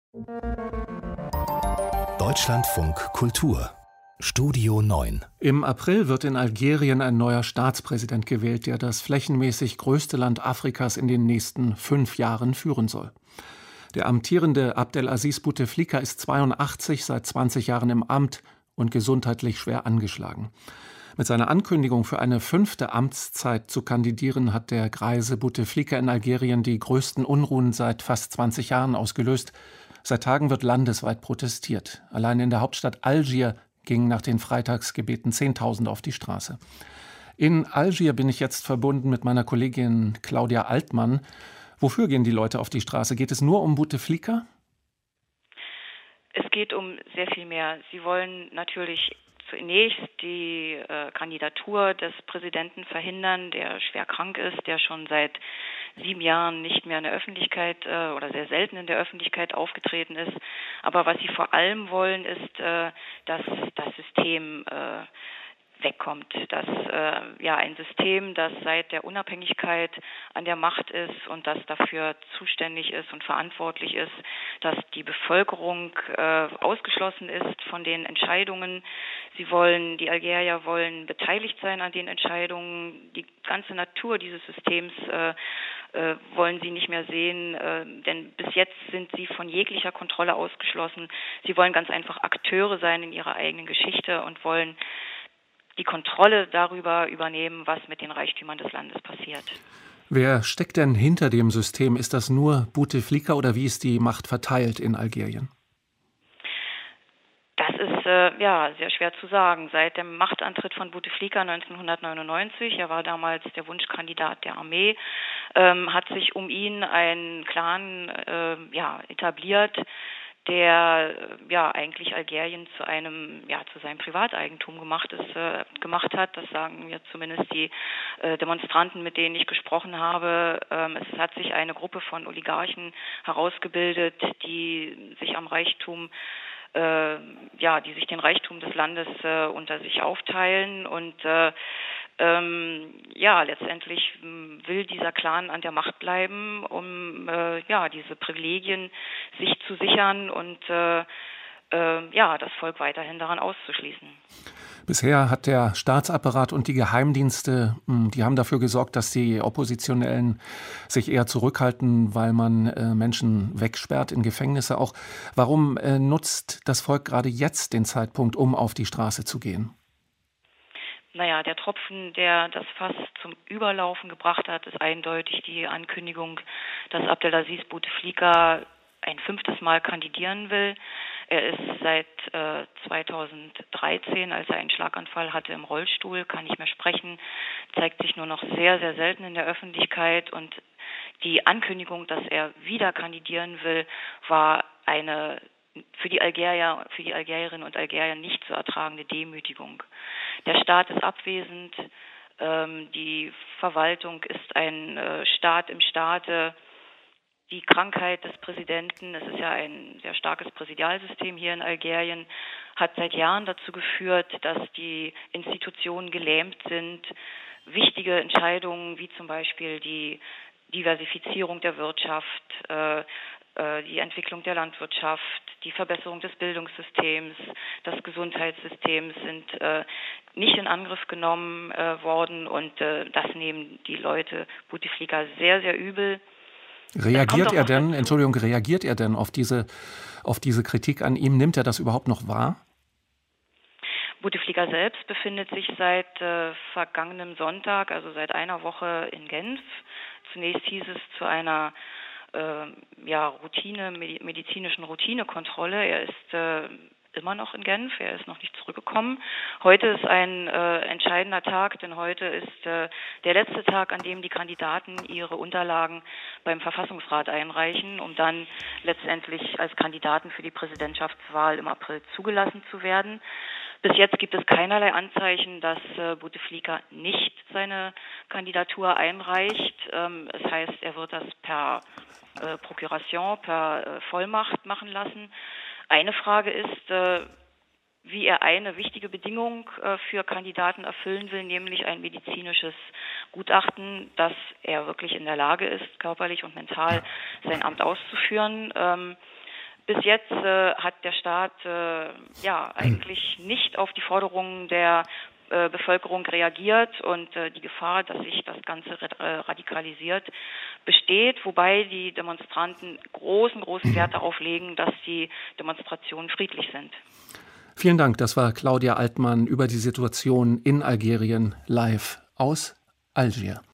Deutschlandfunk Kultur Studio 9. Im April wird in Algerien ein neuer Staatspräsident gewählt, der das flächenmäßig größte Land Afrikas in den nächsten 5 Jahren führen soll. Der amtierende Abdelaziz Bouteflika ist 82, seit 20 Jahren im Amt und gesundheitlich schwer angeschlagen. Mit seiner Ankündigung, für eine 5. Amtszeit zu kandidieren, hat der greise Bouteflika in Algerien die größten Unruhen seit fast 20 Jahren ausgelöst. Seit Tagen wird landesweit protestiert. Allein in der Hauptstadt Algier gingen nach den Freitagsgebeten Zehntausende auf die Straße. In Algier bin ich jetzt verbunden mit meiner Kollegin Claudia Altmann. Wofür gehen die Leute auf die Straße? Geht es nur um Bouteflika? Es geht um sehr viel mehr. Sie wollen natürlich zunächst die Kandidatur des Präsidenten verhindern, der schwer krank ist, der schon seit 7 Jahren nicht mehr in der Öffentlichkeit oder sehr selten in der Öffentlichkeit aufgetreten ist. Aber was sie vor allem wollen, ist, dass das System wegkommt, dass ein System, das seit der Unabhängigkeit an der Macht ist und das dafür zuständig ist und verantwortlich ist, dass die Bevölkerung ausgeschlossen ist von den Entscheidungen. Die Algerier wollen beteiligt sein an den Entscheidungen. Die ganze Natur dieses Systems wollen sie nicht mehr sehen, denn bis jetzt sind sie von jeglicher Kontrolle ausgeschlossen. Sie wollen ganz einfach Akteure sein in ihrer eigenen Geschichte und wollen die Kontrolle darüber übernehmen, was mit den Reichtümern des Landes passiert. Wer steckt denn hinter dem System? Ist das nur Bouteflika oder wie ist die Macht verteilt in Algerien? Das ist sehr schwer zu sagen. Seit dem Machtantritt von Bouteflika 1999, er war damals der Wunschkandidat der Armee, hat sich um ihn ein Clan etabliert, der eigentlich Algerien zu seinem Privateigentum gemacht hat. Das sagen mir zumindest die Demonstranten, mit denen ich gesprochen habe. Es hat sich eine Gruppe von Oligarchen herausgebildet, die sich den Reichtum des Landes unter sich aufteilen und letztendlich will dieser Clan an der Macht bleiben, um diese Privilegien sich zu sichern und das Volk weiterhin daran auszuschließen. Bisher hat der Staatsapparat und die Geheimdienste, die haben dafür gesorgt, dass die Oppositionellen sich eher zurückhalten, weil man Menschen wegsperrt in Gefängnisse auch. Warum nutzt das Volk gerade jetzt den Zeitpunkt, um auf die Straße zu gehen? Der Tropfen, der das Fass zum Überlaufen gebracht hat, ist eindeutig die Ankündigung, dass Abdelaziz Bouteflika ein 5. Mal kandidieren will. Er ist seit 2013, als er einen Schlaganfall hatte, im Rollstuhl, kann nicht mehr sprechen, zeigt sich nur noch sehr, sehr selten in der Öffentlichkeit. Und die Ankündigung, dass er wieder kandidieren will, war eine für die Algerierinnen und Algerier nicht zu ertragende Demütigung. Der Staat ist abwesend, die Verwaltung ist ein Staat im Staate. Die Krankheit des Präsidenten, es ist ja ein sehr starkes Präsidialsystem hier in Algerien, hat seit Jahren dazu geführt, dass die Institutionen gelähmt sind. Wichtige Entscheidungen wie zum Beispiel die Diversifizierung der Wirtschaft, die Entwicklung der Landwirtschaft, die Verbesserung des Bildungssystems, des Gesundheitssystems sind nicht in Angriff genommen worden und das nehmen die Leute Bouteflika sehr, sehr übel. Reagiert er denn auf diese Kritik an ihm? Nimmt er das überhaupt noch wahr? Bouteflika selbst befindet sich seit vergangenem Sonntag, also seit einer Woche in Genf. Zunächst hieß es zu einer medizinischen Routinekontrolle. Er ist immer noch in Genf, er ist noch nicht zurückgekommen. Heute ist ein entscheidender Tag, denn heute ist der letzte Tag, an dem die Kandidaten ihre Unterlagen beim Verfassungsrat einreichen, um dann letztendlich als Kandidaten für die Präsidentschaftswahl im April zugelassen zu werden. Bis jetzt gibt es keinerlei Anzeichen, dass Bouteflika nicht seine Kandidatur einreicht. Es heißt, er wird das per Prokuration, per Vollmacht machen lassen. Eine Frage ist, wie er eine wichtige Bedingung für Kandidaten erfüllen will, nämlich ein medizinisches Gutachten, dass er wirklich in der Lage ist, körperlich und mental sein Amt auszuführen. Bis jetzt hat der Staat eigentlich nicht auf die Forderungen der Bevölkerung reagiert und die Gefahr, dass sich das Ganze radikalisiert, besteht, wobei die Demonstranten großen Wert darauf legen, dass die Demonstrationen friedlich sind. Vielen Dank, das war Claudia Altmann über die Situation in Algerien live aus Algier.